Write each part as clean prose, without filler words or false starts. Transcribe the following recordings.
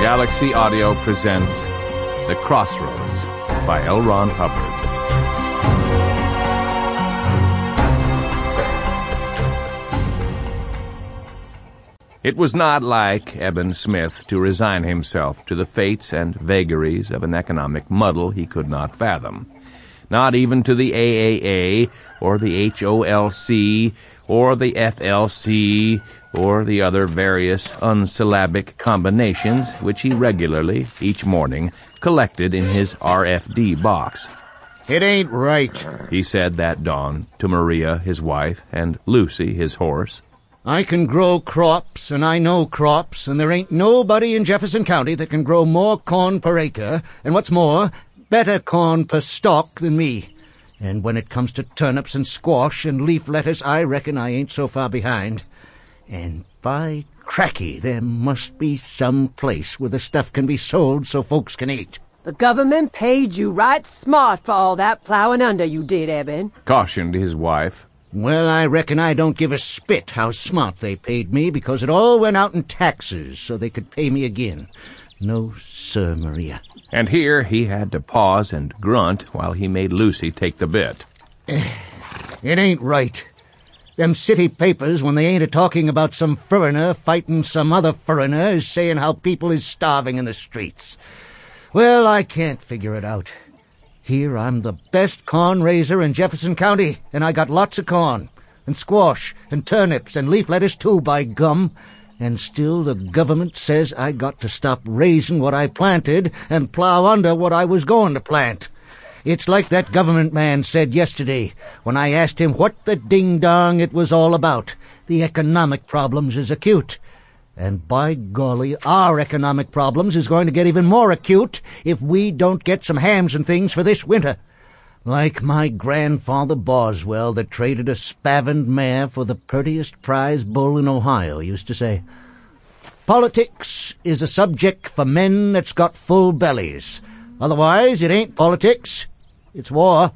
Galaxy Audio presents The Crossroads by L. Ron Hubbard. It was not like Eben Smith to resign himself to the fates and vagaries of an economic muddle he could not fathom. Not even to the AAA, or the HOLC, or the FLC, or the other various unsyllabic combinations which he regularly, each morning, collected in his RFD box. "It ain't right," he said that dawn to Maria, his wife, and Lucy, his horse. "I can grow crops, and I know crops, and there ain't nobody in Jefferson County that can grow more corn per acre, and what's more, better corn per stalk than me. And when it comes to turnips and squash and leaf lettuce, I reckon I ain't so far behind. And by cracky, there must be some place where the stuff can be sold so folks can eat." "The government paid you right smart for all that plowing under you did, Eben," cautioned his wife. "Well, I reckon I don't give a spit how smart they paid me, because it all went out in taxes so they could pay me again. No, sir, Maria." And here he had to pause and grunt while he made Lucy take the bit. "It ain't right. Them city papers, when they ain't a-talking about some furriner fighting some other furriner, is saying how people is starving in the streets. Well, I can't figure it out. Here I'm the best corn raiser in Jefferson County, and I got lots of corn, and squash, and turnips, and leaf lettuce too, by gum. And still the government says I got to stop raising what I planted and plow under what I was going to plant. It's like that government man said yesterday when I asked him what the ding-dong it was all about. The economic problems is acute. And by golly, our economic problems is going to get even more acute if we don't get some hams and things for this winter. Like my grandfather Boswell, that traded a spavined mare for the prettiest prize bull in Ohio, used to say, "Politics is a subject for men that's got full bellies. Otherwise, it ain't politics, it's war.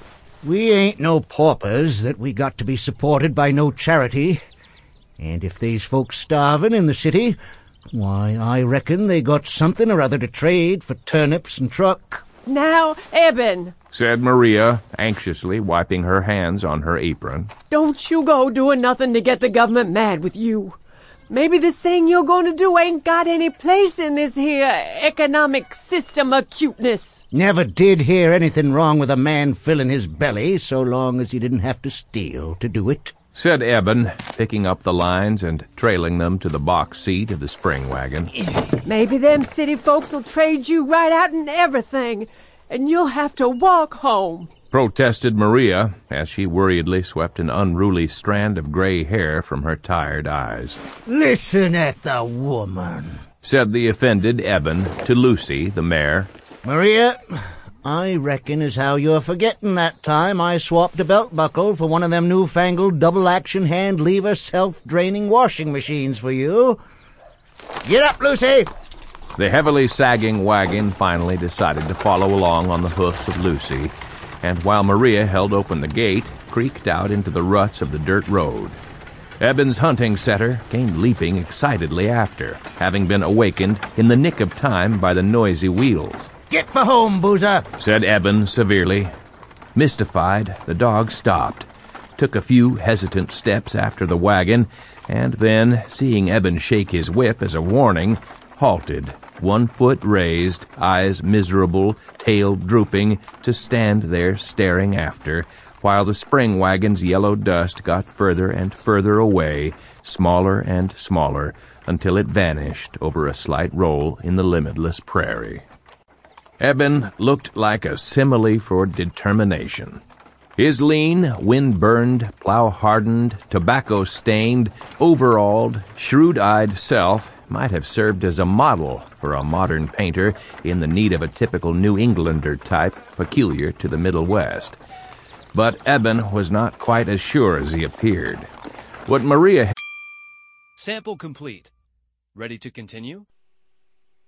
We ain't no paupers that we got to be supported by no charity. And if they's folks starving in the city, why, I reckon they got something or other to trade for turnips and truck." "Now, Eben," said Maria, anxiously wiping her hands on her apron, "don't you go doing nothing to get the government mad with you. Maybe this thing you're going to do ain't got any place in this here economic system of cuteness." "Never did hear anything wrong with a man filling his belly, so long as he didn't have to steal to do it," said Eben, picking up the lines and trailing them to the box seat of the spring wagon. "Maybe them city folks'll trade you right out and everything, and you'll have to walk home," protested Maria as she worriedly swept an unruly strand of gray hair from her tired eyes. "Listen at the woman," said the offended Eben to Lucy, the mare. "Maria, I reckon as how you're forgetting that time I swapped a belt buckle for one of them newfangled double-action hand-lever self-draining washing machines for you. Get up, Lucy!" The heavily sagging wagon finally decided to follow along on the hoofs of Lucy, and while Maria held open the gate, creaked out into the ruts of the dirt road. Eben's hunting setter came leaping excitedly after, having been awakened in the nick of time by the noisy wheels. "Get for home, Boozer," said Eben severely. Mystified, the dog stopped, took a few hesitant steps after the wagon, and then, seeing Eben shake his whip as a warning, halted, 1 foot raised, eyes miserable, tail drooping, to stand there staring after, while the spring wagon's yellow dust got further and further away, smaller and smaller, until it vanished over a slight roll in the limitless prairie. Eben looked like a simile for determination. His lean, wind-burned, plow-hardened, tobacco-stained, overalled, shrewd-eyed self might have served as a model for a modern painter in the need of a typical New Englander type peculiar to the Middle West. But Eben was not quite as sure as he appeared. What Maria... Sample complete. Ready to continue?